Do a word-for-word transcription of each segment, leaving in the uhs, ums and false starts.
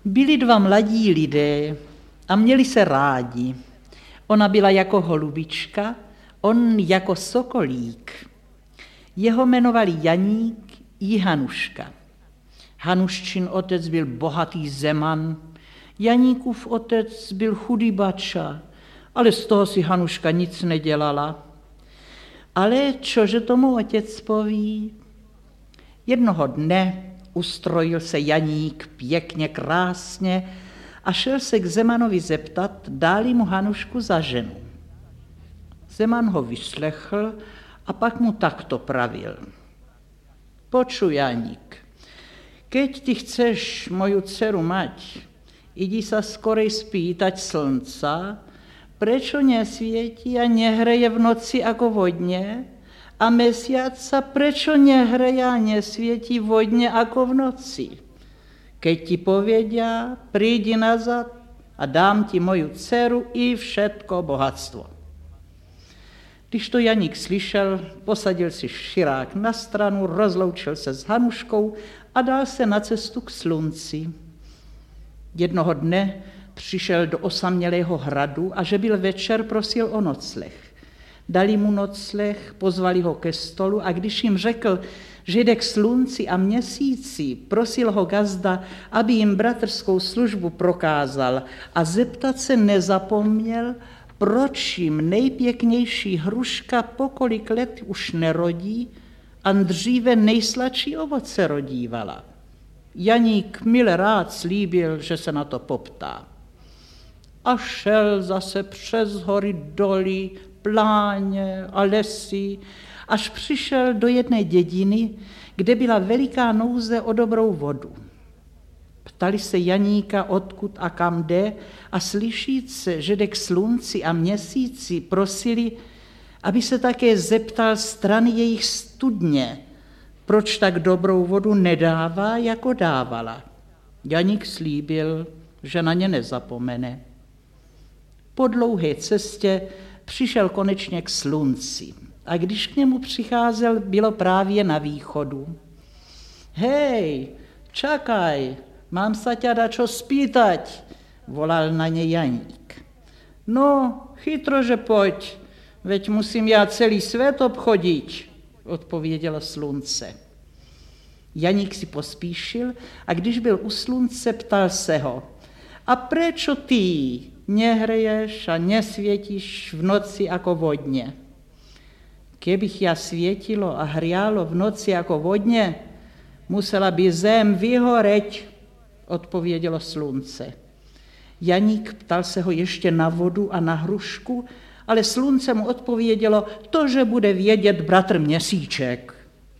Byli dva mladí lidé a měli se rádi. Ona byla jako holubička, on jako sokolík. Jeho jmenovali Janík i Hanuška. Hanuščin otec byl bohatý zeman, Janíkův otec byl chudý bača, ale z toho si Hanuška nic nedělala. Ale čože tomu otec poví? Jednoho dne ustrojil se Janík pěkně, krásně a šel se k Zemanovi zeptat, dáli mu Hanušku za ženu. Zeman ho vyslechl a pak mu takto pravil. Počuj, Janík, keď ty chceš moju dceru mať, idi sa skorej spýtať slnca, prečo nesvieti a nehreje v noci ako vodne, a mesiac sa prečo nehreje a nesvieti vodne ako v noci. Keď ti povedia, prídi nazad a dám ti moju dceru i všetko bohatstvo. Když to Janík slyšel, posadil si širák na stranu, rozloučil se s Hanuškou a dal se na cestu k slunci. Jednoho dne přišel do osamělého hradu a že byl večer, prosil o nocleh. Dali mu nocleh, pozvali ho ke stolu a když jim řekl, že jde k slunci a měsíci, prosil ho gazda, aby jim bratrskou službu prokázal a zeptat se nezapomněl, proč jim nejpěknější hruška po kolik let už nerodí a dříve nejsladší ovoce rodívala. Janík mile rád slíbil, že se na to poptá. A šel zase přes hory, doly, pláně a lesy, až přišel do jedné dědiny, kde byla veliká nouze o dobrou vodu. Ptali se Janíka, odkud a kam jde, a slyšíce, že jde k slunci a měsíci, prosili, aby se také zeptal strany jejich studně, proč tak dobrou vodu nedává, jako dávala. Janík slíbil, že na ně nezapomene. Po dlouhé cestě přišel konečně k slunci a když k němu přicházel, bylo právě na východu. Hej, čakaj, mám sa ťa dačo spýtať, volal na ně Janík. No, chytro, že pojď, veď musím já celý svět obchodit, odpovědělo slunce. Janík si pospíšil a když byl u slunce, ptal se ho, a prečo ty nehreješ a nesvietíš v noci ako vodne? Kebych ja svietilo a hrialo v noci ako vodne, musela by zem vyhoreť, odpovědělo slunce. Janík ptal se ho ještě na vodu a na hrušku, ale slunce mu odpovědělo, to, že bude vědět bratr Měsíček.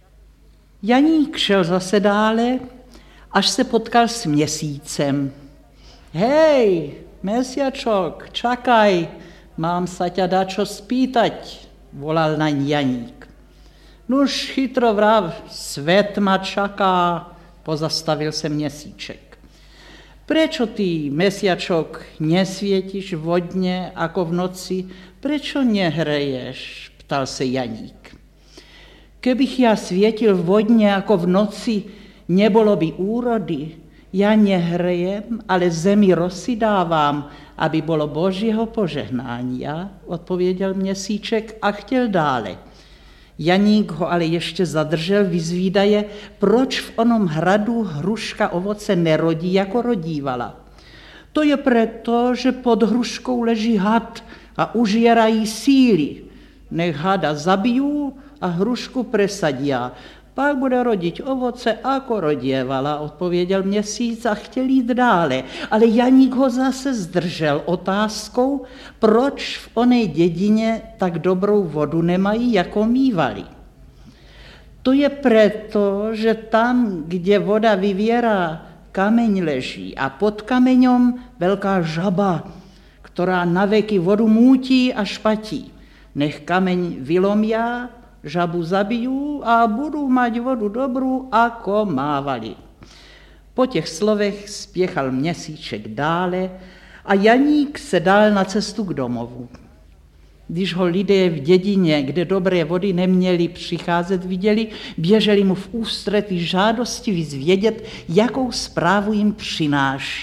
Janík šel zase dále, až se potkal s Měsícem. Hej, Mesiačok, čakaj, mám sa ťa dačo spýtať, volal naň Janík. Nuž chytro vrav, svet ma čaká, pozastavil se Měsíček. Prečo ty, Mesiačok, nesvietiš vodne ako v noci, prečo nehreješ, ptal se Janík. Kebych ja svietil vodne ako v noci, nebolo by úrody. Ja nehrejem, ale zemi rosy dávám, aby bolo Božího požehnania, odpověděl Měsíček a chtěl dále. Janík ho ale ještě zadržel, vyzvídaje, proč v onom hradu hruška ovoce nerodí, jako rodívala. To je preto, že pod hruškou leží had a užírají síly. Nech hada zabijou a hrušku presadia. Pak bude rodit ovoce, ako rodievala, odpověděl Měsíc a chtěl jít dále. Ale Janík ho zase zdržel otázkou, proč v oné dědině tak dobrou vodu nemají, jako mívali. To je preto, že tam, kde voda vyvěrá, kameň leží a pod kameňom velká žaba, která na veky vodu mútí a špatí. Nech kameň vylomia, žabu zabijou a budou mať vodu dobrou, ako mávali. Po těch slovech spěchal Měsíček dále a Janík se dal na cestu k domovu. Když ho lidé v dědině, kde dobré vody neměli přicházet, viděli, běželi mu v ústrety žádosti vyzvědět, jakou zprávu jim přináší.